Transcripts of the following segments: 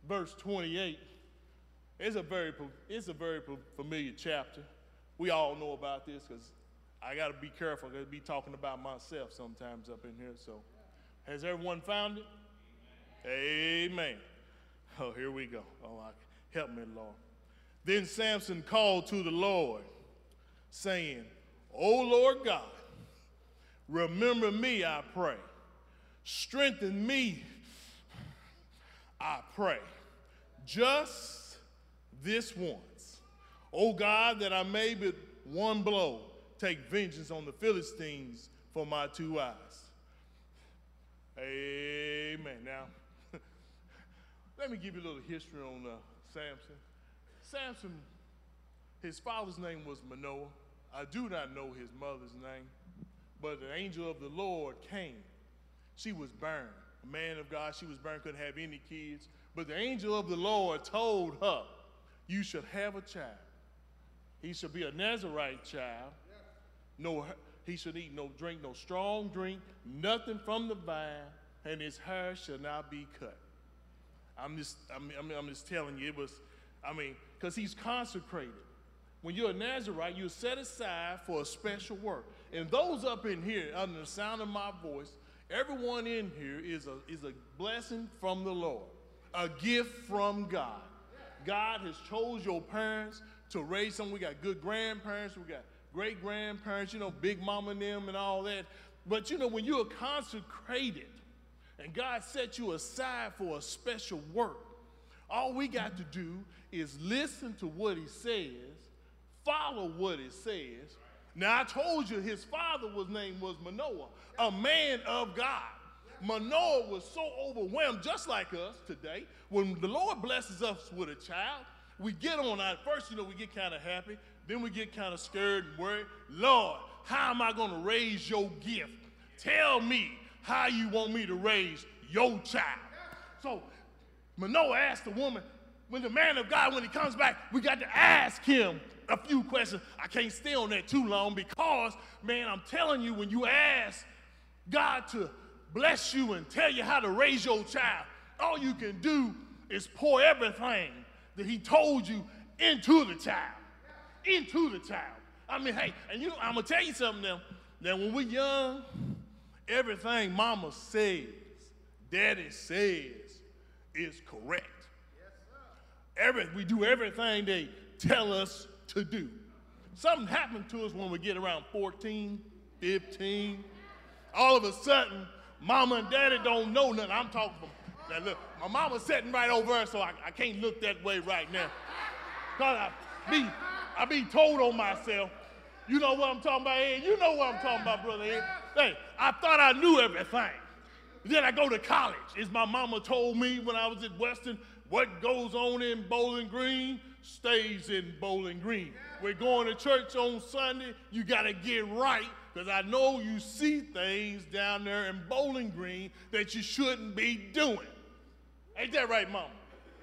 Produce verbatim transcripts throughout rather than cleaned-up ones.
verse twenty-eight. It's a very, it's a very familiar chapter. We all know about this because I got to be careful. I got to be talking about myself sometimes up in here. So, has everyone found it? Amen. Amen. Oh, here we go. Oh, help me, Lord. Then Samson called to the Lord, saying, O Lord God, remember me, I pray. Strengthen me, I pray, just this once. O God, that I may with one blow take vengeance on the Philistines for my two eyes. Amen. Now, let me give you a little history on uh, Samson. Samson, his father's name was Manoah. I do not know his mother's name, but the angel of the Lord came. She was barren, a man of God. She was barren, couldn't have any kids. But the angel of the Lord told her, you should have a child. He should be a Nazarite child. No, he should eat no drink, no strong drink, nothing from the vine, and his hair shall not be cut. I'm just, I'm, I'm, I'm just telling you, it was, I mean, because he's consecrated. When you're a Nazarite, you're set aside for a special work. And those up in here, under the sound of my voice, everyone in here is a, is a blessing from the Lord, a gift from God. God has chose your parents to raise some. We got good grandparents, we got great grandparents, you know, big mama and them and all that. But you know, when you are consecrated and God set you aside for a special work, all we got to do is listen to what he says, follow what it says. Now I told you his father was name was Manoah, a man of God. Manoah was so overwhelmed, just like us today. When the Lord blesses us with a child, we get on that. First, you know, we get kind of happy. Then we get kind of scared and worried. Lord, how am I going to raise your gift? Tell me how you want me to raise your child. So Manoah asked the woman, when the man of God, when he comes back, we got to ask him a few questions. I can't stay on that too long because, man, I'm telling you, when you ask God to bless you and tell you how to raise your child, all you can do is pour everything that he told you into the child. Into the child. I mean, hey, and you know, I'm going to tell you something now. Now, when we're young, everything mama says, daddy says is correct. Yes, sir. Every, we do everything they tell us to do. Something happened to us when we get around fourteen, fifteen. All of a sudden, mama and daddy don't know nothing. I'm talking from, now look, my mama's sitting right over there, so I, I can't look that way right now. Because I be, I be told on myself, you know what I'm talking about, Ed? You know what I'm talking about, Brother Ed? Hey, I thought I knew everything. Then I go to college. As my mama told me when I was at Western, what goes on in Bowling Green stays in Bowling Green. We're going to church on Sunday. You got to get right, because I know you see things down there in Bowling Green that you shouldn't be doing. Ain't that right, Mama?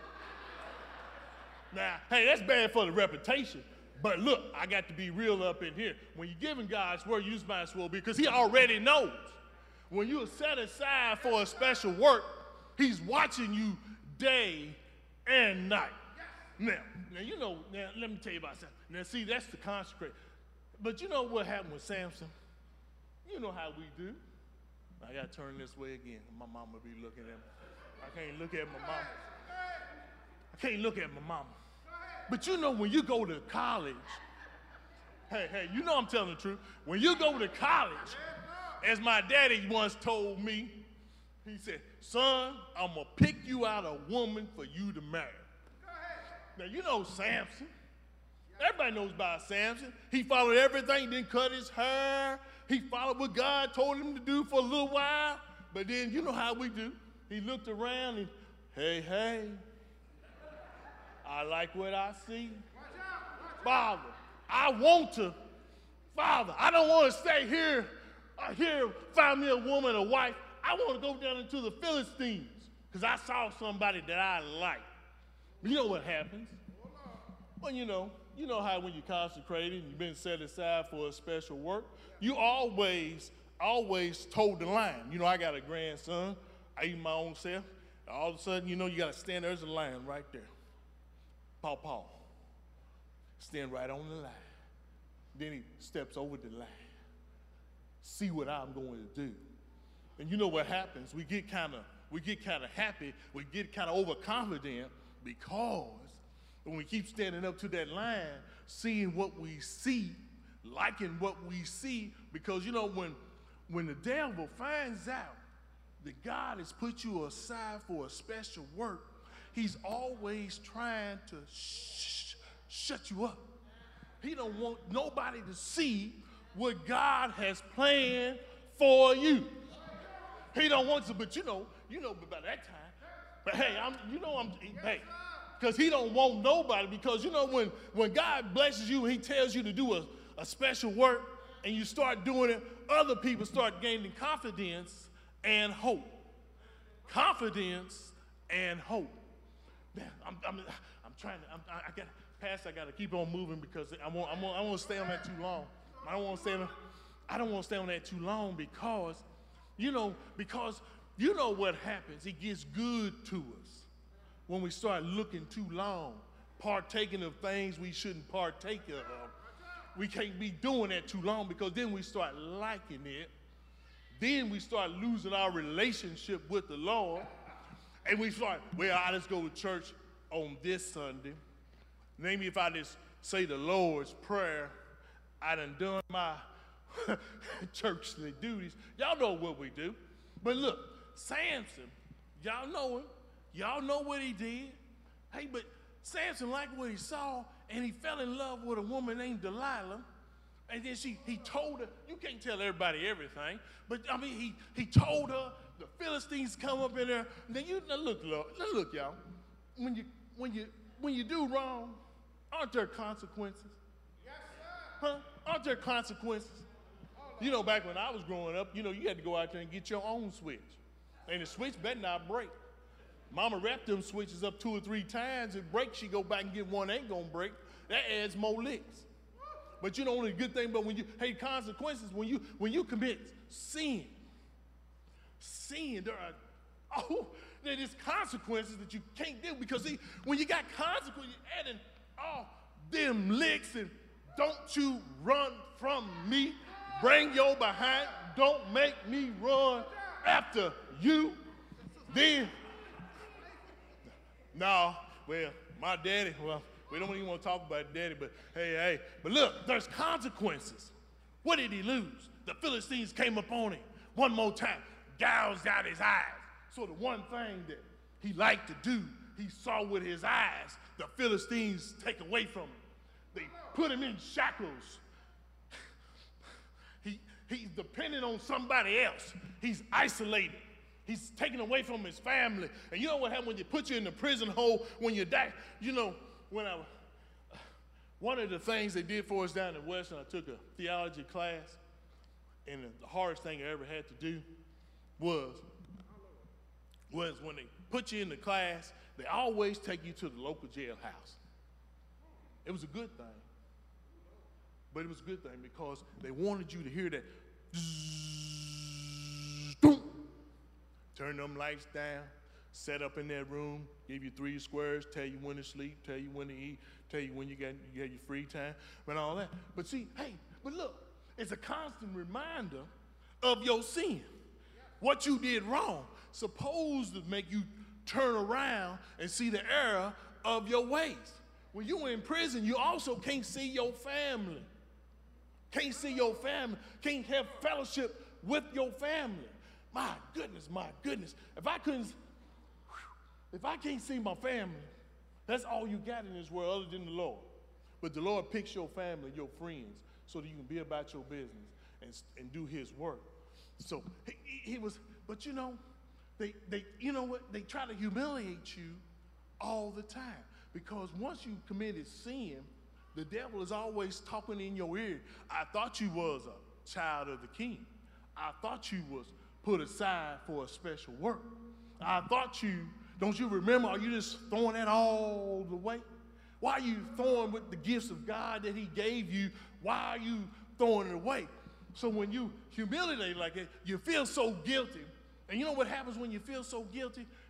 Now, hey, that's bad for the reputation. But look, I got to be real up in here. When you're giving God's word, you might as well be, because he already knows. When you are set aside for a special work, he's watching you day and night. Now, now you know, now let me tell you about something. Now see, that's the consecrate. But you know what happened with Samson? You know how we do. I got to turn this way again. My mama be looking at me. I can't look at my mama. I can't look at my mama. But you know, when you go to college, hey, hey, you know I'm telling the truth. When you go to college, as my daddy once told me, he said, son, I'm going to pick you out a woman for you to marry. Now, you know Samson. Everybody knows about Samson. He followed everything, didn't cut his hair. He followed what God told him to do for a little while. But then, you know how we do. He looked around and, hey, hey, I like what I see. Father, I want to, Father, I don't want to stay here, uh, here, find me a woman, a wife. I want to go down into the Philistines because I saw somebody that I like. You know what happens? Well, you know, you know how when you're consecrated and you've been set aside for a special work, you always, always told the line. You know, I got a grandson. I eat my own self. All of a sudden, you know, you got to stand, there's a line right there. Paw paw. Stand right on the line. Then he steps over the line. See what I'm going to do. And you know what happens? We get kind of we get kind of happy. We get kind of overconfident because when we keep standing up to that line, seeing what we see, liking what we see, because you know when when the devil finds out that God has put you aside for a special work, he's always trying to sh shut you up. He don't want nobody to see what God has planned for you. He don't want to, but you know, you know by that time. But hey, I'm, you know I'm, hey, because he don't want nobody, because you know when, when God blesses you, he tells you to do a, a special work, and you start doing it, other people start gaining confidence and hope. Confidence and hope. Man, I'm, I'm, I'm trying to, I'm, I got, Pastor, I got to keep on moving because I won't, I won't, I won't stay on that too long. I don't want to stay on, I don't want to stay on that too long because, you know, because you know what happens. It gets good to us when we start looking too long, partaking of things we shouldn't partake of. We can't be doing that too long because then we start liking it. Then we start losing our relationship with the Lord. And we start, well, I just go to church on this Sunday. Maybe if I just say the Lord's Prayer, I done done my churchly duties. Y'all know what we do. But look, Samson, y'all know him. Y'all know what he did. Hey, but Samson liked what he saw, and he fell in love with a woman named Delilah. And then she, he told her, you can't tell everybody everything, but I mean, he, he told her the Philistines come up in there. Now you now look, look, now look, y'all. When you when you when you do wrong, aren't there consequences? Yes, sir. Huh? Aren't there consequences? You know, back when I was growing up, you know, you had to go out there and get your own switch, and the switch better not break. Mama wrapped them switches up two or three times. It breaks, she go back and get one ain't gonna break. That adds more licks. But you know the good thing about when you, hey, consequences, when you when you commit sin, sin, there are, oh, there's consequences that you can't do because see, when you got consequences, you're adding all them licks and don't you run from me, bring your behind, don't make me run after you. Then, no, well, my daddy, well, we don't even want to talk about daddy, but hey, hey. But look, there's consequences. What did he lose? The Philistines came up on him one more time, gouged out his eyes. So the one thing that he liked to do, he saw with his eyes, the Philistines take away from him. They put him in shackles. He, he's dependent on somebody else. He's isolated. He's taken away from his family. And you know what happens when they put you in the prison hole when you die? You know, when I, one of the things they did for us down in Western, I took a theology class, and the hardest thing I ever had to do was, was when they put you in the class, they always take you to the local jailhouse. It was a good thing, but it was a good thing because they wanted you to hear that, turn them lights down, set up in that room, give you three squares, tell you when to sleep, tell you when to eat, tell you when you got you got your free time, and all that. But see, hey, but look, it's a constant reminder of your sin. What you did wrong, supposed to make you turn around and see the error of your ways. When you were in prison, you also can't see your family. Can't see your family, can't have fellowship with your family. My goodness, my goodness. If I couldn't, if I can't see my family, that's all you got in this world other than the Lord. But the Lord picks your family, your friends, so that you can be about your business and, and do his work. So he, he was, but you know, they, they, you know what? They try to humiliate you all the time because once you committed sin, the devil is always talking in your ear. I thought you was a child of the king. I thought you was put aside for a special work. I thought you, don't you remember, are you just throwing that all the way? Why are you throwing with the gifts of God that he gave you? Why are you throwing it away? So when you humiliate like that, you feel so guilty. And you know what happens when you feel so guilty?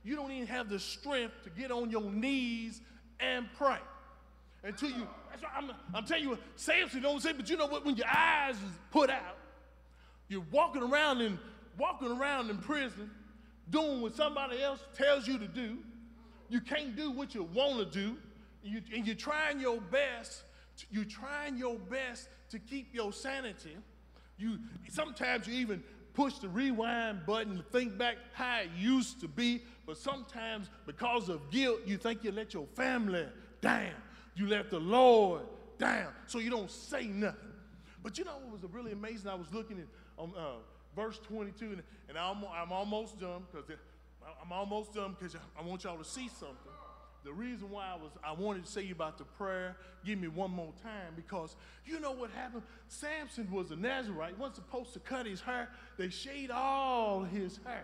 you don't even have the strength to get on your knees and pray. Until you, that's why I'm, I'm telling you, Samson don't say, but you know what, when your eyes is put out, you're walking around in, walking around in prison, doing what somebody else tells you to do. You can't do what you want to do, you, and you're trying your best, you're trying your best to keep your sanity. You, sometimes you even push the rewind button to think back how it used to be, but sometimes because of guilt, you think you let your family down. You let the Lord down, so you don't say nothing. But you know what was really amazing? I was looking at um, uh, verse twenty-two, and, and I'm, I'm almost done, because I'm almost done because I want y'all to see something. The reason why I was I wanted to say about the prayer, give me one more time, because you know what happened? Samson was a Nazarite. He wasn't supposed to cut his hair. They shaved all his hair.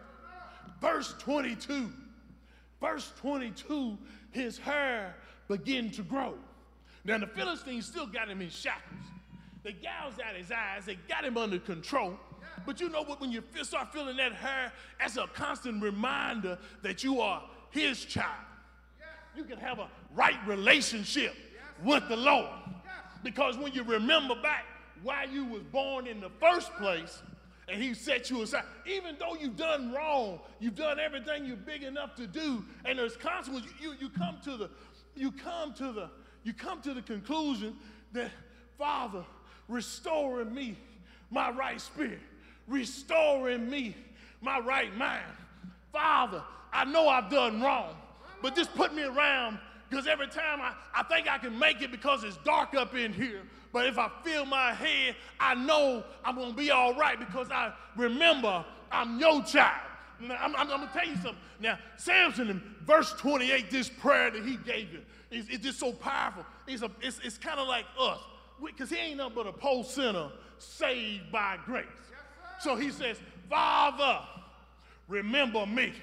Verse twenty-two. Verse twenty-two, his hair began to grow. Now the Philistines still got him in shackles. They gouged out his eyes. They got him under control. But you know what? When you start feeling that hair, that's a constant reminder that you are his child. You can have a right relationship with the Lord. Because when you remember back why you was born in the first place, and he set you aside, even though you've done wrong, you've done everything you're big enough to do, and there's consequences, you, you, you come to the, you come to the, you come to the conclusion that, Father, restore in me my right spirit, restore in me my right mind. Father, I know I've done wrong, but just put me around, because every time I, I think I can make it because it's dark up in here. But if I feel my head, I know I'm going to be all right, because I remember I'm your child. Now, I'm, I'm, I'm going to tell you something. Now, Samson, in verse twenty-eight, this prayer that he gave you, is it's just so powerful. It's, a, it's, it's kind of like us, because he ain't nothing but a poor sinner saved by grace. So he says, Father, remember me.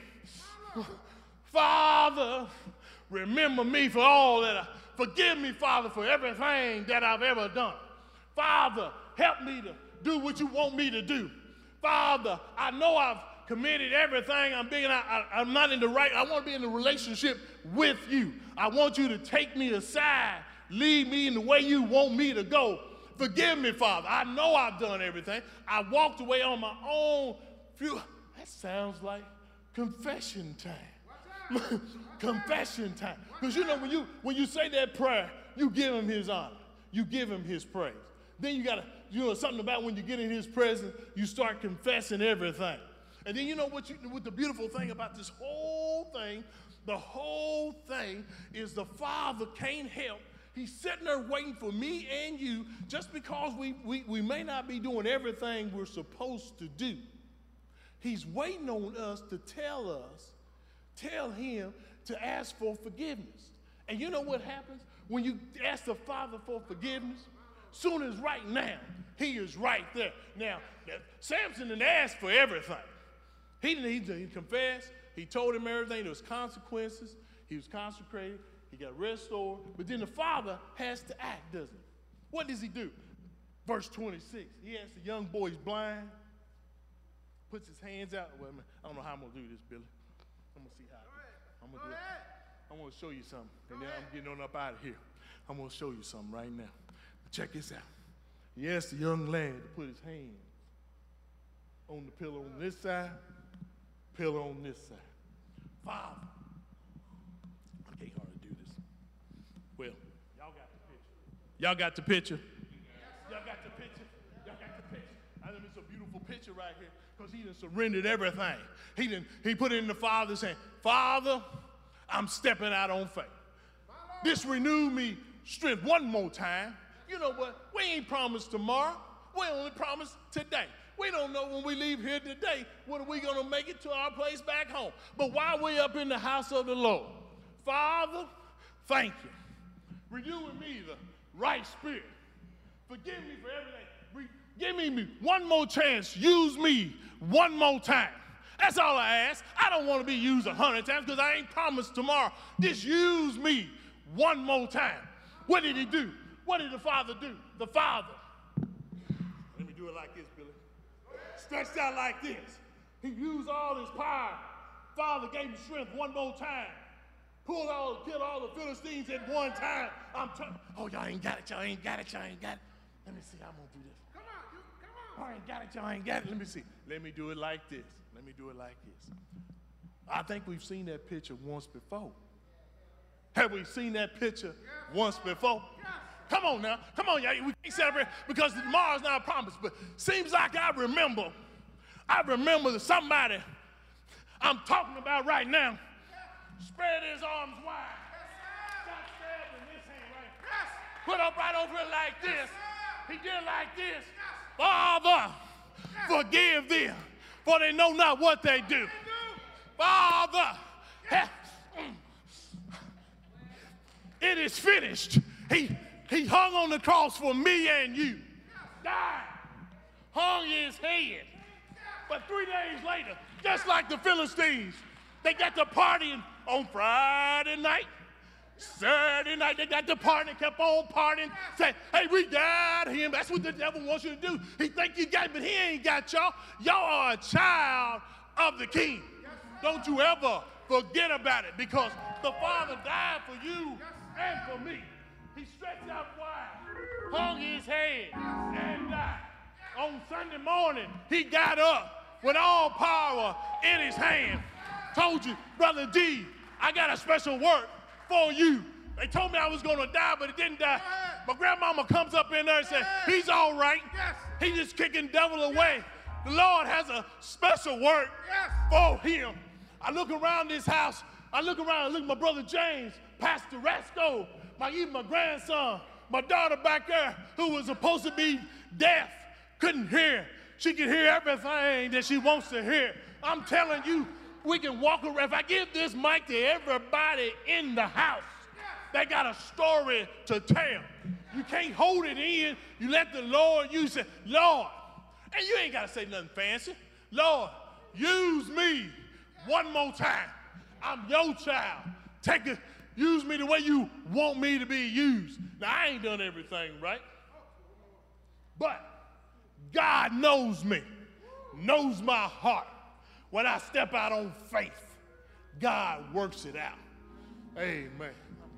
Father, remember me for all that I, forgive me, Father, for everything that I've ever done. Father, help me to do what you want me to do. Father, I know I've committed everything. I'm being, I, I, I'm not in the right, I want to be in a relationship with you. I want you to take me aside, lead me in the way you want me to go. Forgive me, Father. I know I've done everything. I walked away on my own. Few, that sounds like confession time. Confession time. Because you know, when you when you say that prayer, you give him his honor. You give him his praise. Then you gotta, you know, something about when you get in his presence, you start confessing everything. And then you know what you what the beautiful thing about this whole thing, the whole thing is the Father can't help. He's sitting there waiting for me and you, just because we, we, we may not be doing everything we're supposed to do. He's waiting on us to tell us, tell him to ask for forgiveness. And you know what happens when you ask the Father for forgiveness? Soon as right now, he is right there. Now, Samson didn't ask for everything. He didn't, he didn't confess. He told him everything. There was consequences. He was consecrated. He got restored. But then the Father has to act, doesn't he? What does he do? Verse twenty-six. He has the young boy, he's blind, puts his hands out. Well, I don't know how I'm going to do this, Billy. I'm going to see how I'm going to do it. I'm going to show you something. And then I'm getting on up out of here. I'm going to show you something right now. Check this out. He asked the young lad to put his hands on the pillow on this side, pillow on this side. Father. I can't hardly do this. Well, y'all got the picture. Y'all got the picture? Y'all got the picture? Y'all got the picture. I think it's a beautiful picture right here, because he done surrendered everything. He done, he put it in the Father's hand. Father, I'm stepping out on faith. This renewed me strength one more time. You know what? We ain't promised tomorrow. We only promised today. We don't know when we leave here today, when are we going to make it to our place back home. But while we're up in the house of the Lord, Father, thank you. Renew in me the right spirit. Forgive me for everything. Re- give me one more chance. Use me one more time. That's all I ask. I don't want to be used a hundred times, because I ain't promised tomorrow. Just use me one more time. What did he do? What did the Father do? The Father. Let me do it like this, Billy. Stretched out like this. He used all his power. Father gave him strength one more time. Pulled all, killed all the Philistines at one time. I'm telling oh, y'all ain't got it, y'all ain't got it, y'all ain't got it. Let me see, I'm gonna do this. Come on, you, come on. I ain't got it, y'all ain't got it. Let me see. Let me do it like this. Let me do it like this. I think we've seen that picture once before. Have we seen that picture yes. once before? Yes. Come on now. Come on, y'all. We can't celebrate because tomorrow's not promised. But seems like I remember. I remember that somebody I'm talking about right now spread his arms wide. Got stabbed in this hand right. Put up right over it like this. He did like this. Father, forgive them, for they know not what they do. Father, it is finished. He, he hung on the cross for me and you. Died. Hung his head. But three days later, just like the Philistines, they got to partying on Friday night. Saturday night, they got to partying, kept on partying, said, hey, we got him. That's what the devil wants you to do. He think you got it, but he ain't got y'all. Y'all are a child of the King. Don't you ever forget about it, because the Father died for you and for me. He stretched out wide, hung his head, and died. On Sunday morning, he got up with all power in his hand. Told you, Brother D, I got a special work for you. They told me I was gonna die, but it didn't die. My grandmama comes up in there and says, he's all right. He's just kicking devil away. The Lord has a special work for him. I look around this house, I look around and look at my brother James, Pastor Rasco, my, even my grandson, my daughter back there who was supposed to be deaf, couldn't hear. She can hear everything that she wants to hear. I'm telling you, we can walk around. If I give this mic to everybody in the house, they got a story to tell. You can't hold it in. You let the Lord use it. Lord, and you ain't got to say nothing fancy. Lord, use me one more time. I'm your child. Take it, use me the way you want me to be used. Now, I ain't done everything right, but God knows me, knows my heart. When I step out on faith, God works it out. Amen.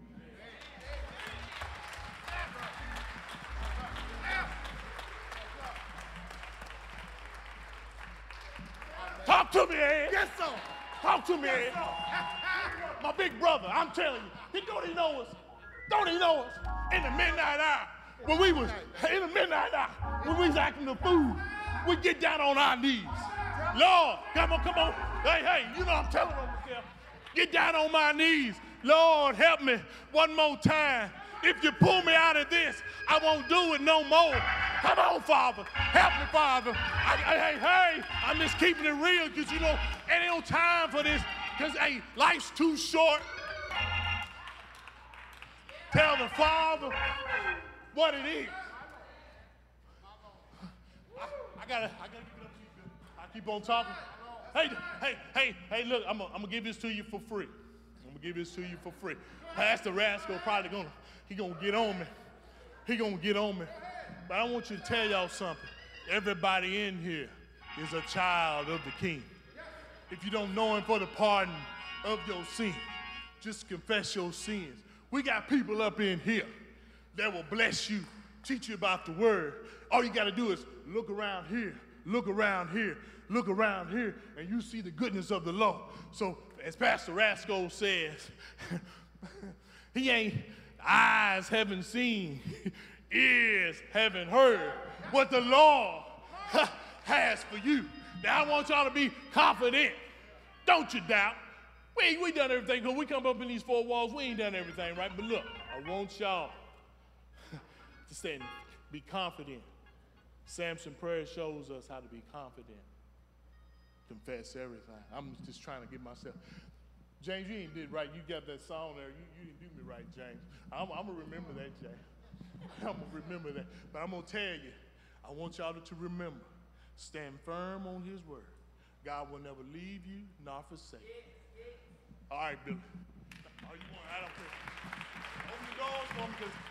Talk to me, Ed. Yes, sir. Talk to me, yes, Ed. My big brother, I'm telling you, he don't he know us? Don't he know us? In the midnight hour, when we was in the midnight hour, when we was acting the fool, we get down on our knees. Lord, come on, come on. Hey, hey, you know I'm telling myself. Get down on my knees. Lord, help me one more time. If you pull me out of this, I won't do it no more. Come on, Father. Help me, Father. I, I, hey, hey, I'm just keeping it real because, you know, ain't no time for this because, hey, life's too short. Tell the Father what it is. I, I gotta, I gotta give it up to you, Bill. I keep on talking. Hey, hey, hey, hey, look, I'm gonna give this to you for free. I'm gonna give this to you for free. Pastor Rascal probably gonna, he gonna get on me. He gonna get on me. But I want you to tell y'all something. Everybody in here is a child of the King. If you don't know him for the pardon of your sin, just confess your sins. We got people up in here that will bless you, teach you about the word. All you gotta do is look around here, look around here, look around here, and you see the goodness of the Lord. So as Pastor Rasco says, he ain't, eyes haven't seen, ears haven't heard what the Lord has for you. Now I want y'all to be confident. Don't you doubt. We, we done everything. When we come up in these four walls, we ain't done everything right. But look, I want y'all to stand, be confident. Samson prayer shows us how to be confident. Confess everything. I'm just trying to get myself. James, you ain't did right. You got that song there. You, you didn't do me right, James. I'm, I'm going to remember that, James. I'm going to remember that. But I'm going to tell you, I want y'all to, to remember, stand firm on his word. God will never leave you nor forsake you. All right, Billy. All you want, I don't care. Open the doors for me because